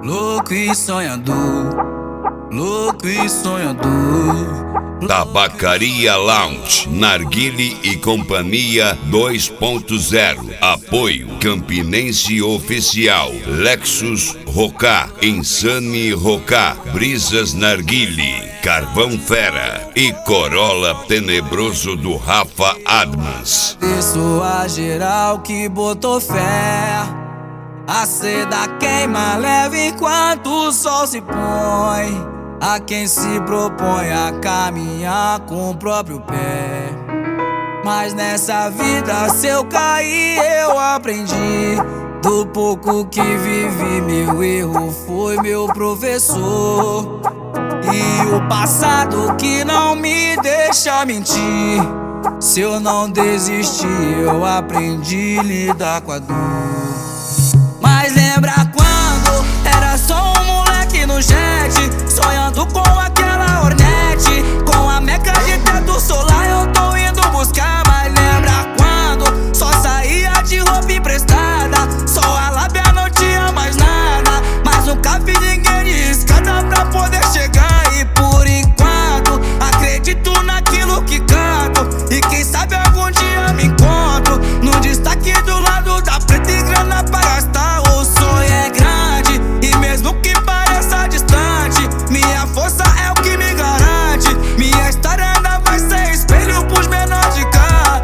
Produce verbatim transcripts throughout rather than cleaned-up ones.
louco e sonhador, louco e sonhador. Tabacaria Lounge, Narguile e Companhia dois ponto zero. Apoio Campinense Oficial, Lexus Rocar, Insane Rocar, Brisas Narguile, Carvão Fera e Corolla Tenebroso do Rafa Adams. Isso a geral que botou fé. A seda queima leve enquanto o sol se põe. A quem se propõe a caminhar com o próprio pé. Mas nessa vida, se eu cair, eu aprendi. Do pouco que vivi, meu erro foi meu professor. E o passado que não me deixa mentir. Se eu não desistir, eu aprendi a lidar com a dor. Mas lembra quando era só um moleque no jet, sonhando com aquela Hornet, com a meca de teto solar eu tô indo buscar. Mas lembra quando só saía de roupa emprestada, só a lábia não tinha mais nada, mas nunca vi ninguém de escada pra poder chegar. E por enquanto acredito naquilo que canto, e quem sabe algum dia me encontro no destaque do lado da preta e grana pra gastar. O sonho é grande e mesmo que pareça distante, minha força é o que me garante. Minha história ainda vai ser espelho pros menores de cá.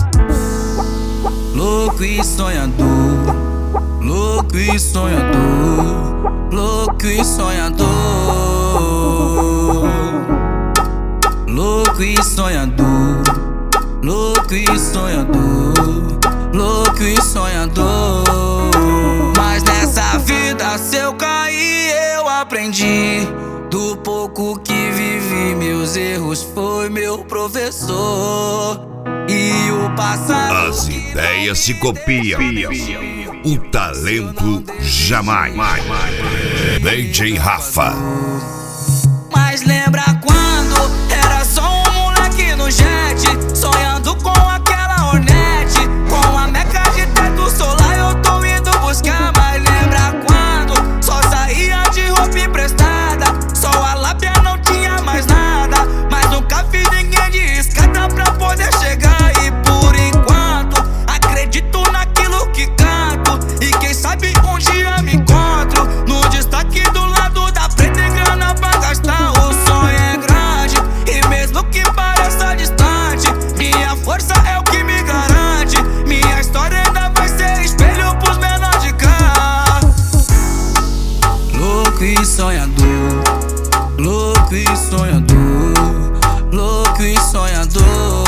Louco e sonhador, louco e sonhador, louco e sonhador, louco e sonhador, louco e sonhador, louco e sonhador. Mas nessa vida, se eu cair, eu aprendi. Do pouco que vivi, meus erros foi meu professor. E o passado. As ideias se copiam, o talento jamais. D J Rafa. Mas lembra quando era só um moleque no jet, sonhando com aquela Hornet, com a meca de teto solar eu tô indo buscar. Mas lembra quando só saía de roupa emprestada, só a lábia não tinha mais nada, mas nunca vi ninguém de escada pra poder chegar. E por enquanto acredito naquilo que canto, e quem sabe um dia me encontro no destaque do lado da preta e grana pra gastar. O sonho é grande e mesmo que pareça distante, minha força é o que me garante. Minha história ainda vai ser espelho pros menores de cá. Louco e sonhador, louco e sonhador, louco e sonhador,